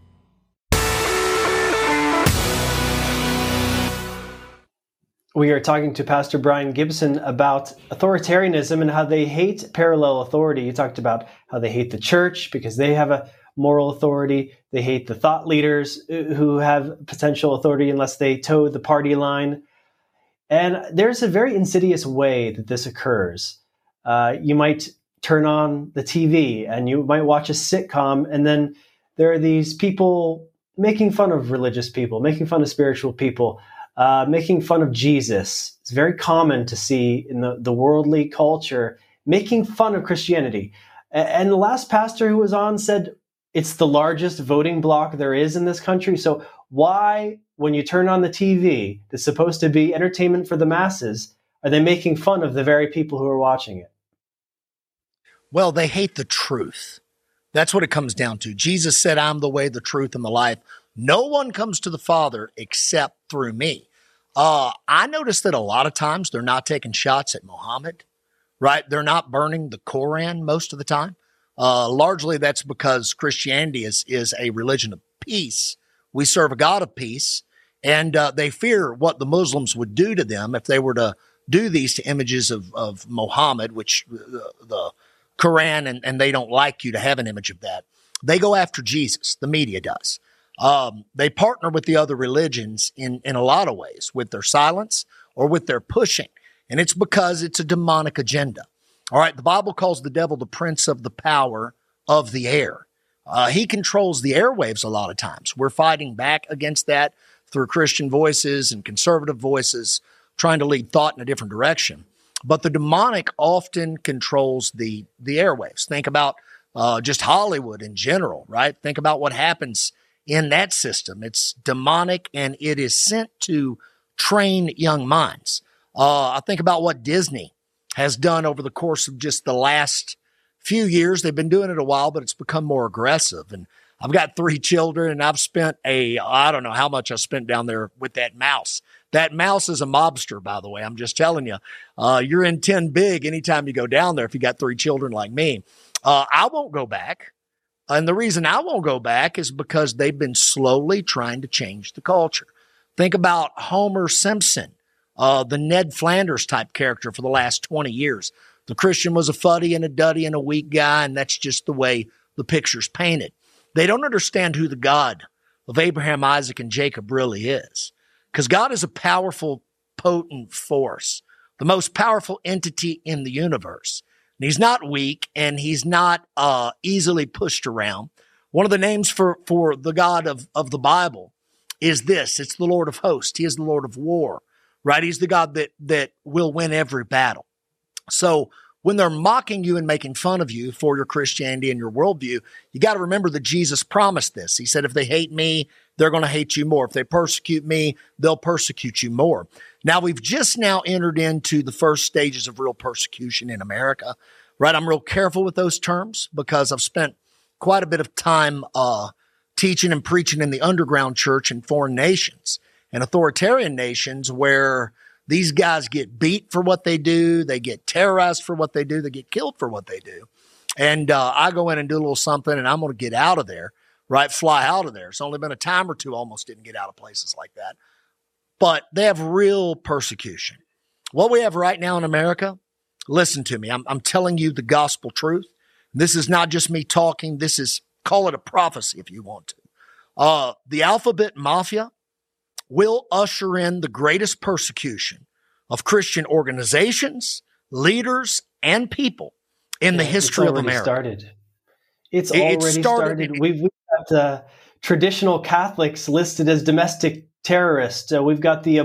We are talking to Pastor Brian Gibson about authoritarianism and how they hate parallel authority. You talked about how they hate the church because they have a moral authority. They hate the thought leaders who have potential authority unless they toe the party line. And there's a very insidious way that this occurs. You might turn on the TV and you might watch a sitcom, and then there are these people making fun of religious people, making fun of spiritual people, making fun of Jesus. It's very common to see in the worldly culture making fun of Christianity. And the last pastor who was on said it's the largest voting bloc there is in this country. So why, when you turn on the TV that's supposed to be entertainment for the masses, are they making fun of the very people who are watching it? Well, they hate the truth. That's what it comes down to. Jesus said, I'm the way, the truth, and the life. No one comes to the Father except through me. I noticed that a lot of times they're not taking shots at Muhammad, right? They're not burning the Koran most of the time. Largely that's because Christianity is a religion of peace. We serve a God of peace, and they fear what the Muslims would do to them if they were to do these to images of Muhammad, which the Quran, and they don't like you to have an image of that. They go after Jesus. The media does. They partner with the other religions in a lot of ways, with their silence or with their pushing. And it's because it's a demonic agenda. All right. The Bible calls the devil the prince of the power of the air. He controls the airwaves a lot of times. We're fighting back against that through Christian voices and conservative voices, trying to lead thought in a different direction. But the demonic often controls the airwaves. Think about just Hollywood in general, right? Think about what happens in that system. It's demonic, and it is sent to train young minds. I think about what Disney has done over the course of just the last few years. They've been doing it a while, but it's become more aggressive. And I've got 3 children, and I've spent I don't know how much I spent down there with that mouse. That mouse is a mobster, by the way. I'm just telling you, you're in 10 big anytime you go down there if you got 3 children like me. I won't go back. And the reason I won't go back is because they've been slowly trying to change the culture. Think about Homer Simpson, the Ned Flanders type character for the last 20 years. The Christian was a fuddy and a duddy and a weak guy, and that's just the way the picture's painted. They don't understand who the God of Abraham, Isaac, and Jacob really is. Because God is a powerful, potent force, the most powerful entity in the universe. And he's not weak, and he's not easily pushed around. One of the names for the God of the Bible is this. It's the Lord of hosts. He is the Lord of war, right? He's the God that will win every battle. So when they're mocking you and making fun of you for your Christianity and your worldview, you got to remember that Jesus promised this. He said, if they hate me, they're going to hate you more. If they persecute me, they'll persecute you more. Now, we've just now entered into the first stages of real persecution in America, right? I'm real careful with those terms because I've spent quite a bit of time teaching and preaching in the underground church in foreign nations and authoritarian nations where these guys get beat for what they do. They get terrorized for what they do. They get killed for what they do. And I go in and do a little something, and I'm going to get out of there, right? Fly out of there. It's only been a time or two, almost didn't get out of places like that. But they have real persecution. What we have right now in America, listen to me. I'm telling you the gospel truth. This is not just me talking. This is, call it a prophecy if you want to. The alphabet mafia will usher in the greatest persecution of Christian organizations, leaders, and people in the history of America. It's already started. We've got traditional Catholics listed as domestic terrorists. We've got the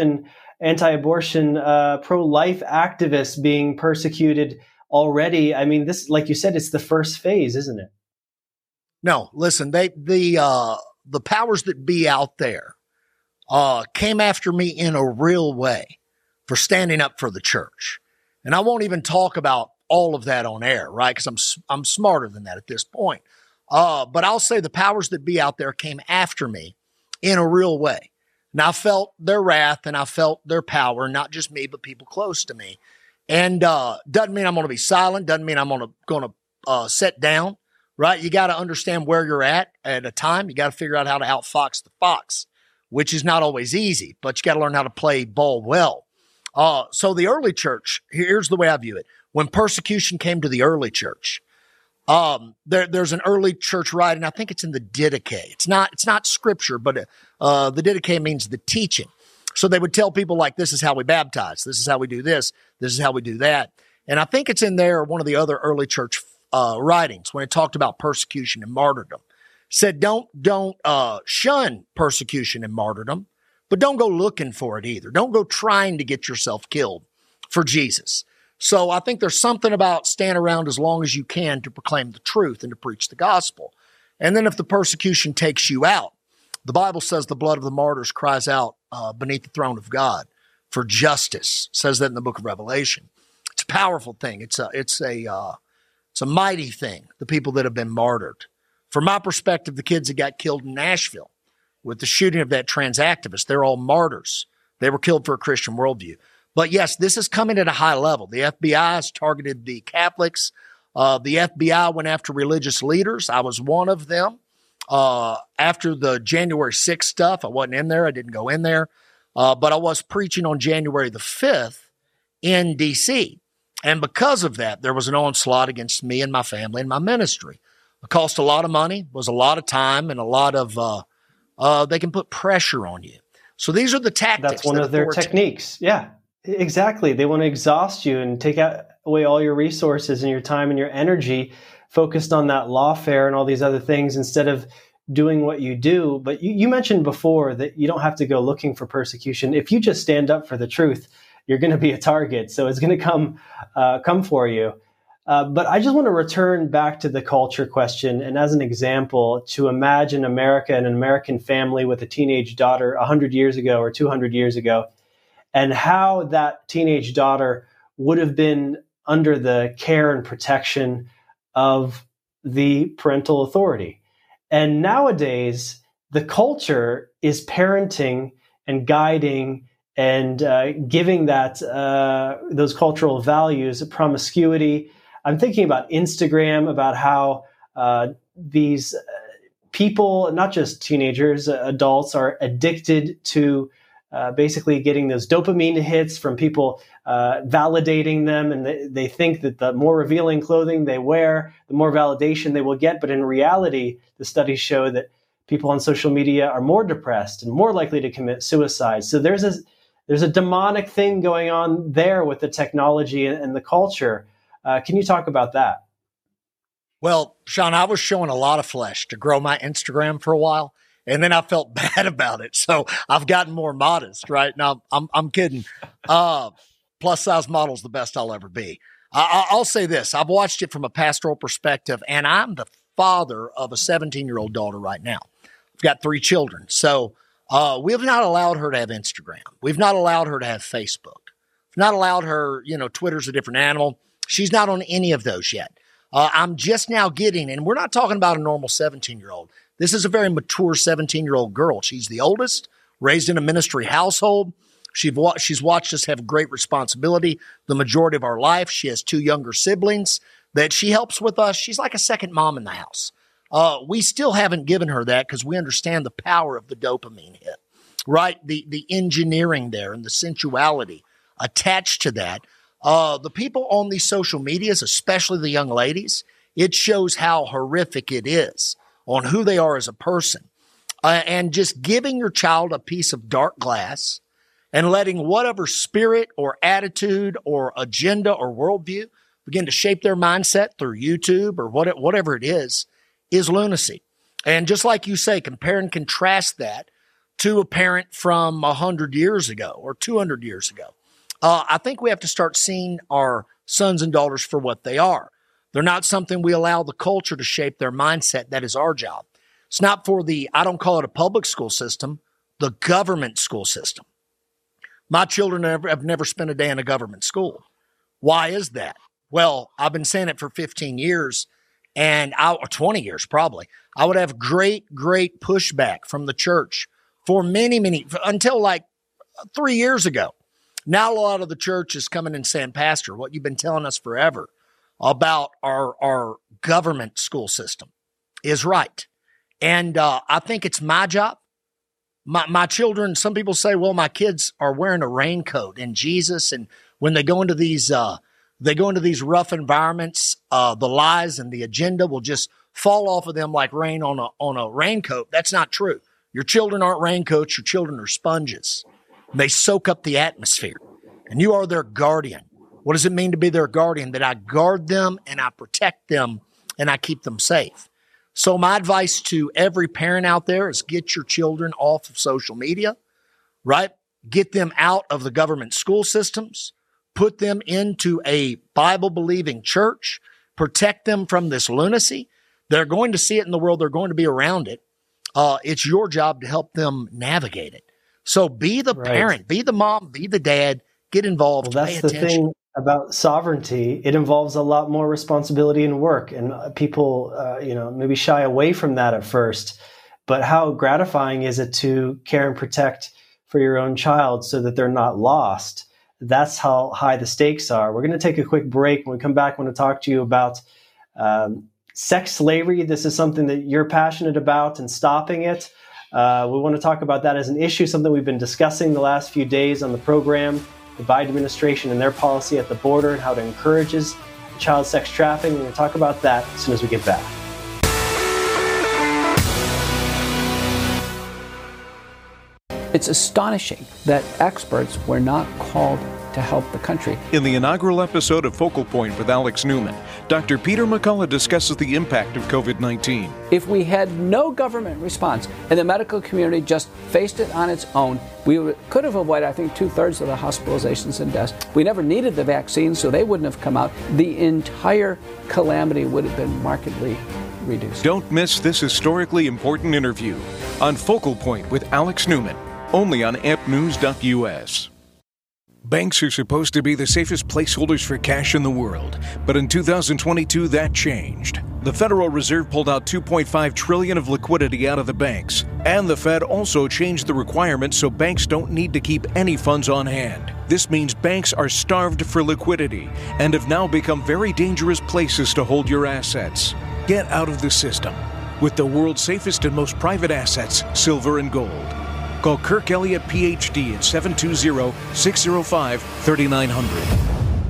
anti-abortion, pro-life activists being persecuted already. I mean, this, like you said, it's the first phase, isn't it? No, listen, the powers that be out there came after me in a real way for standing up for the church. And I won't even talk about all of that on air, right? Because I'm smarter than that at this point. But I'll say the powers that be out there came after me in a real way. And I felt their wrath and I felt their power, not just me, but people close to me. And doesn't mean I'm going to be silent. Doesn't mean I'm going to sit down, right? You got to understand where you're at a time. You got to figure out how to outfox the fox, which is not always easy, but you got to learn how to play ball well. So the early church, here's the way I view it. When persecution came to the early church, there's an early church writing. I think it's in the Didache. It's not scripture, but the Didache means the teaching. So they would tell people like, this is how we baptize. This is how we do this. This is how we do that. And I think it's in there, one of the other early church writings, when it talked about persecution and martyrdom. Said, don't shun persecution and martyrdom, but don't go looking for it either. Don't go trying to get yourself killed for Jesus. So I think there's something about staying around as long as you can to proclaim the truth and to preach the gospel. And then if the persecution takes you out, the Bible says the blood of the martyrs cries out beneath the throne of God for justice. It says that in the book of Revelation. It's a powerful thing. It's a It's a mighty thing, the people that have been martyred. From my perspective, the kids that got killed in Nashville with the shooting of that trans activist, they're all martyrs. They were killed for a Christian worldview. But yes, this is coming at a high level. The FBI has targeted the Catholics. The FBI went after religious leaders. I was one of them. After the January 6th stuff, I wasn't in there. I didn't go in there. But I was preaching on January the 5th in D.C. And because of that, there was an onslaught against me and my family and my ministry. It cost a lot of money, was a lot of time, and a lot of, they can put pressure on you. So these are the tactics. That's one of their techniques. Yeah, exactly. They want to exhaust you and take away all your resources and your time and your energy focused on that lawfare and all these other things instead of doing what you do. But you mentioned before that you don't have to go looking for persecution. If you just stand up for the truth, you're going to be a target. So it's going to come for you. But I just want to return back to the culture question. And as an example, to imagine America and an American family with a teenage daughter 100 years ago or 200 years ago, and how that teenage daughter would have been under the care and protection of the parental authority. And nowadays, the culture is parenting and guiding and giving that those cultural values, promiscuity. I'm thinking about Instagram, about how these people, not just teenagers, adults, are addicted to basically getting those dopamine hits from people validating them. And they think that the more revealing clothing they wear, the more validation they will get. But in reality, the studies show that people on social media are more depressed and more likely to commit suicide. So there's a demonic thing going on there with the technology and the culture. Can you talk about that? Well, Sean, I was showing a lot of flesh to grow my Instagram for a while, and then I felt bad about it. So I've gotten more modest, right? Now, I'm kidding. Plus size model's the best I'll ever be. I'll say this. I've watched it from a pastoral perspective, and I'm the father of a 17-year-old daughter right now. I've got 3 children. So we have not allowed her to have Instagram. We've not allowed her to have Facebook. We've not allowed her, Twitter's a different animal. She's not on any of those yet. I'm just now getting, and we're not talking about a normal 17-year-old. This is a very mature 17-year-old girl. She's the oldest, raised in a ministry household. She's watched us have great responsibility the majority of our life. She has 2 younger siblings that she helps with us. She's like a second mom in the house. We still haven't given her that because we understand the power of the dopamine hit, right? The engineering there and the sensuality attached to that. The people on these social medias, especially the young ladies, it shows how horrific it is on who they are as a person. And just giving your child a piece of dark glass and letting whatever spirit or attitude or agenda or worldview begin to shape their mindset through YouTube or whatever it is lunacy. And just like you say, compare and contrast that to a parent from 100 years ago or 200 years ago. I think we have to start seeing our sons and daughters for what they are. They're not something we allow the culture to shape their mindset. That is our job. It's not for I don't call it a public school system, the government school system. My children have never spent a day in a government school. Why is that? Well, I've been saying it for 15 years and 20 years probably. I would have great pushback from the church for many, until like 3 years ago. Now a lot of the church is coming and saying, Pastor, what you've been telling us forever about our government school system is right. And I think it's my job. My children, some people say, well, my kids are wearing a raincoat in Jesus. And when they go into these rough environments, the lies and the agenda will just fall off of them like rain on a raincoat. That's not true. Your children aren't raincoats. Your children are sponges. They soak up the atmosphere, and you are their guardian. What does it mean to be their guardian? That I guard them and I protect them and I keep them safe. So my advice to every parent out there is get your children off of social media, right? Get them out of the government school systems, put them into a Bible-believing church, protect them from this lunacy. They're going to see it in the world. They're going to be around it. It's your job to help them navigate it. So be the parent, be the mom, be the dad, get involved. Well, that's the thing about sovereignty, it involves a lot more responsibility and work, and people, maybe shy away from that at first. But how gratifying is it to care and protect for your own child so that they're not lost? That's how high the stakes are. We're going to take a quick break. When we come back, I want to talk to you about sex slavery. This is something that you're passionate about and stopping it. We want to talk about that as an issue, something we've been discussing the last few days on the program, the Biden administration and their policy at the border and how it encourages child sex trafficking. We're going to talk about that as soon as we get back. It's astonishing that experts were not called to help the country. In the inaugural episode of Focal Point with Alex Newman, Dr. Peter McCullough discusses the impact of COVID-19. If we had no government response and the medical community just faced it on its own, we could have avoided, I think, 2/3 of the hospitalizations and deaths. We never needed the vaccine, so they wouldn't have come out. The entire calamity would have been markedly reduced. Don't miss this historically important interview on Focal Point with Alex Newman, only on ampnews.us. Banks are supposed to be the safest placeholders for cash in the world, but in 2022 that changed. The Federal Reserve pulled out $2.5 trillion of liquidity out of the banks, and the Fed also changed the requirements so banks don't need to keep any funds on hand. This means banks are starved for liquidity and have now become very dangerous places to hold your assets. Get out of the system with the world's safest and most private assets, silver and gold. Call Kirk Elliott, Ph.D. at 720-605-3900.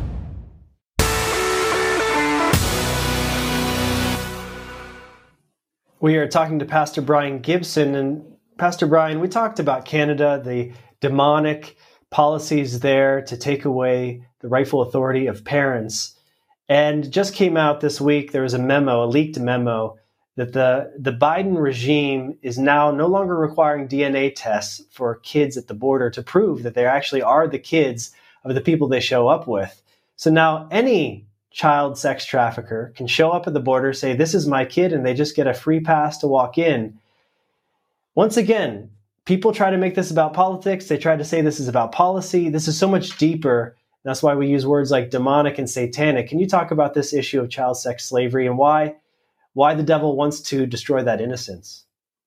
We are talking to Pastor Brian Gibson. And Pastor Brian, we talked about Canada, the demonic policies there to take away the rightful authority of parents. And just came out this week, there was a memo, a leaked memo, that the Biden regime is now no longer requiring DNA tests for kids at the border to prove that they actually are the kids of the people they show up with. So now any child sex trafficker can show up at the border, say, this is my kid, and they just get a free pass to walk in. Once again, people try to make this about politics. They try to say this is about policy. This is so much deeper. That's why we use words like demonic and satanic. Can you talk about this issue of child sex slavery and why the devil wants to destroy that innocence?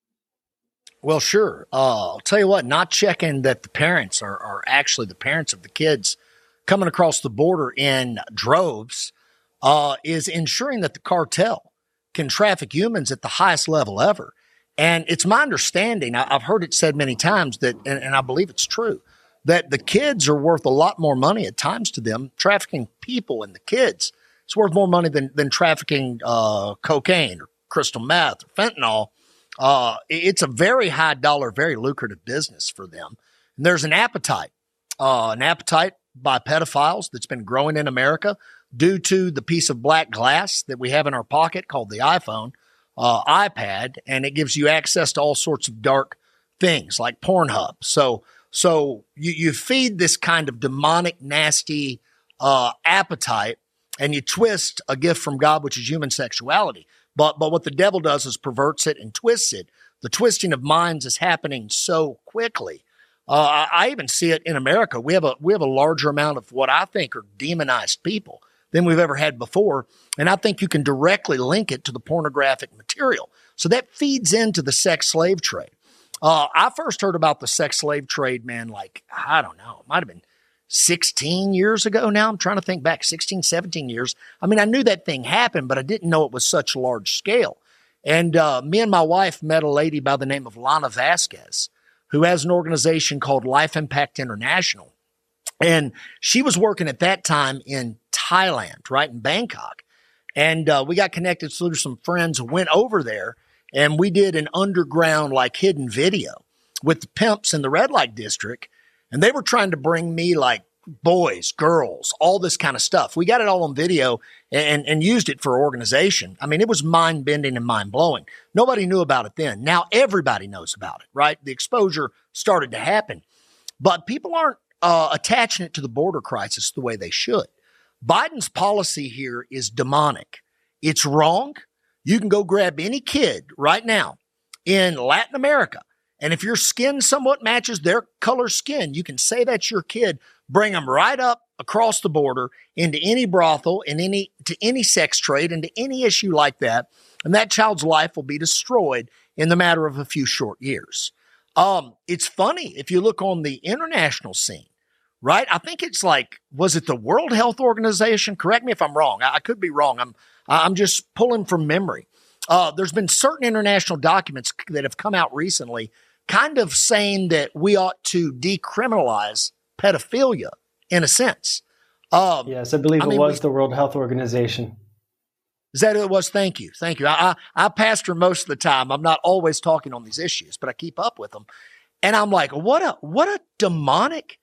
Well, sure. I'll tell you what, not checking that the parents are actually the parents of the kids coming across the border in droves is ensuring that the cartel can traffic humans at the highest level ever. And it's my understanding, I've heard it said many times that, and I believe it's true, that the kids are worth a lot more money at times to them. Trafficking people and the kids, it's worth more money than trafficking cocaine or crystal meth or fentanyl. It's a very high dollar, very lucrative business for them. And there's an appetite by pedophiles that's been growing in America due to the piece of black glass that we have in our pocket called the iPhone, iPad, and it gives you access to all sorts of dark things like Pornhub. So you feed this kind of demonic, nasty appetite, and you twist a gift from God, which is human sexuality. But what the devil does is perverts it and twists it. The twisting of minds is happening so quickly. I even see it in America. We have a larger amount of what I think are demonized people than we've ever had before. And I think you can directly link it to the pornographic material. So that feeds into the sex slave trade. I first heard about the sex slave trade, man, like, I don't know, it might have been 16 years ago now. I'm trying to think back, 16, 17 years. I mean, I knew that thing happened, but I didn't know it was such large scale. And me and my wife met a lady by the name of Lana Vasquez, who has an organization called Life Impact International. And she was working at that time in Thailand, right in Bangkok. And we got connected through some friends who went over there, and we did an underground, like, hidden video with the pimps in the red light district. And they were trying to bring me, like, boys, girls, all this kind of stuff. We got it all on video and used it for organization. I mean, it was mind-bending and mind-blowing. Nobody knew about it then. Now everybody knows about it, right? The exposure started to happen. But people aren't attaching it to the border crisis the way they should. Biden's policy here is demonic. It's wrong. You can go grab any kid right now in Latin America And if your skin somewhat matches their color skin, you can say that's your kid. Bring them right up across the border into any brothel, to any sex trade, into any issue like that. And that child's life will be destroyed in the matter of a few short years. It's funny if you look on the international scene, right? I think it's like, was it the World Health Organization? Correct me if I'm wrong. I could be wrong. I'm just pulling from memory. There's been certain international documents that have come out recently kind of saying that we ought to decriminalize pedophilia in a sense. Yes, I believe it was the World Health Organization. Is that who it was? Thank you. Thank you. I pastor most of the time. I'm not always talking on these issues, but I keep up with them. And I'm like, what a demonic,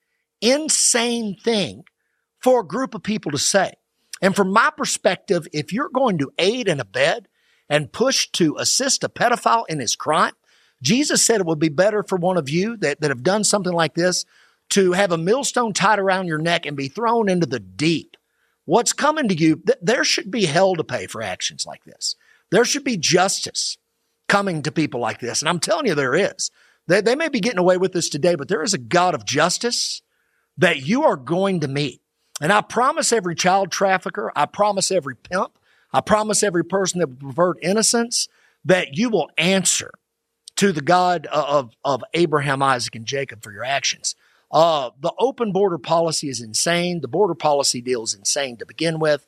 insane thing for a group of people to say. And from my perspective, if you're going to aid and abet and push to assist a pedophile in his crime, Jesus said it would be better for one of you that have done something like this to have a millstone tied around your neck and be thrown into the deep. What's coming to you, there should be hell to pay for actions like this. There should be justice coming to people like this. And I'm telling you, there is. They may be getting away with this today, but there is a God of justice that you are going to meet. And I promise every child trafficker, I promise every pimp, I promise every person that would pervert innocence that you will answer to the God of Abraham, Isaac, and Jacob for your actions. The open border policy is insane. The border policy deal is insane to begin with.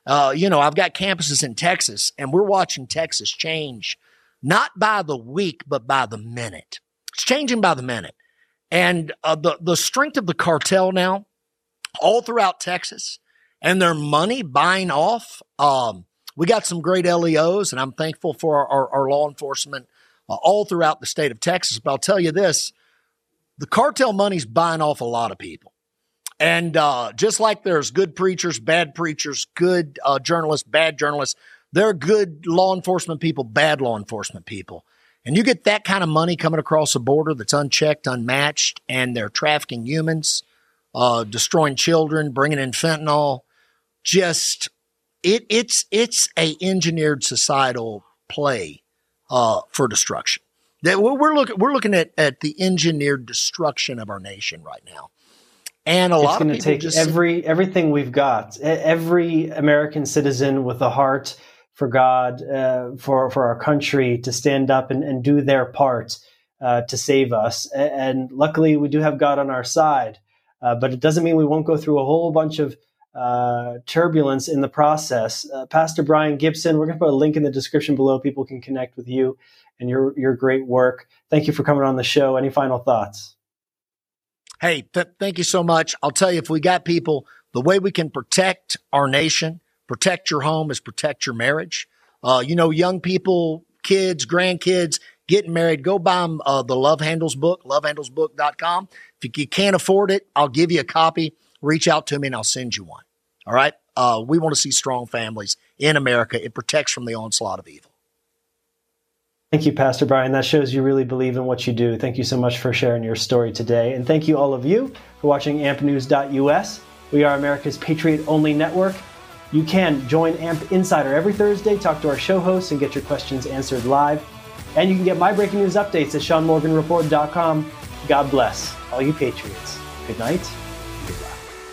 I've got campuses in Texas, and we're watching Texas change, not by the week, but by the minute. It's changing by the minute. And the strength of the cartel now, all throughout Texas, and their money buying off. We got some great LEOs, and I'm thankful for our law enforcement all throughout the state of Texas. But I'll tell you this, the cartel money's buying off a lot of people. And just like there's good preachers, bad preachers, good journalists, bad journalists, there are good law enforcement people, bad law enforcement people. And you get that kind of money coming across the border that's unchecked, unmatched, and they're trafficking humans, destroying children, bringing in fentanyl. Just, it's a engineered societal play for destruction. We're looking at the engineered destruction of our nation right now. And a lot of people take everything we've got, every American citizen with a heart for God, for our country, to stand up and do their part to save us. And luckily, we do have God on our side. But it doesn't mean we won't go through a whole bunch of turbulence in the process. Pastor Brian Gibson, we're going to put a link in the description below. People can connect with you and your great work. Thank you for coming on the show. Any final thoughts? Hey, thank you so much. I'll tell you, if we got people, the way we can protect our nation, protect your home, is protect your marriage. Young people, kids, grandkids, getting married, go buy them the Love Handles book, lovehandlesbook.com. If you can't afford it, I'll give you a copy. Reach out to me and I'll send you one. All right? We want to see strong families in America. It protects from the onslaught of evil. Thank you, Pastor Brian. That shows you really believe in what you do. Thank you so much for sharing your story today. And thank you, all of you, for watching ampnews.us. We are America's Patriot-only network. You can join AMP Insider every Thursday, talk to our show hosts, and get your questions answered live. And you can get my breaking news updates at SeanMorganReport.com. God bless all you Patriots. Good night. Goodbye.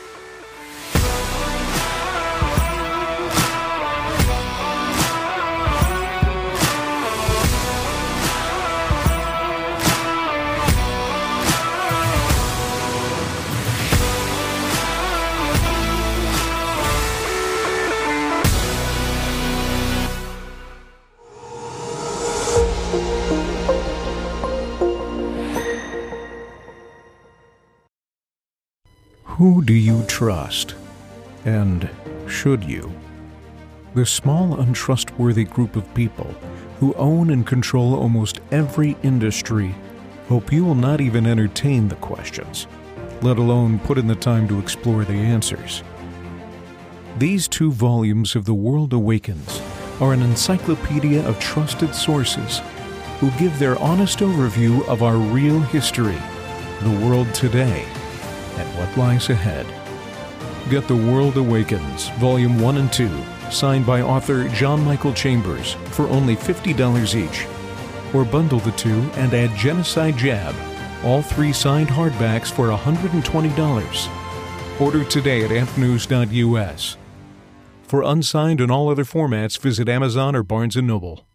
Who do you trust? And should you? The small, untrustworthy group of people who own and control almost every industry hope you will not even entertain the questions, let alone put in the time to explore the answers. These 2 volumes of The World Awakens are an encyclopedia of trusted sources who give their honest overview of our real history, the world today, and what lies ahead. Get The World Awakens, Volume 1 and 2, signed by author John Michael Chambers, for only $50 each. or bundle the two and add Genocide Jab. All 3 signed hardbacks for $120. Order today at ampnews.us. For unsigned and all other formats, visit Amazon or Barnes & Noble.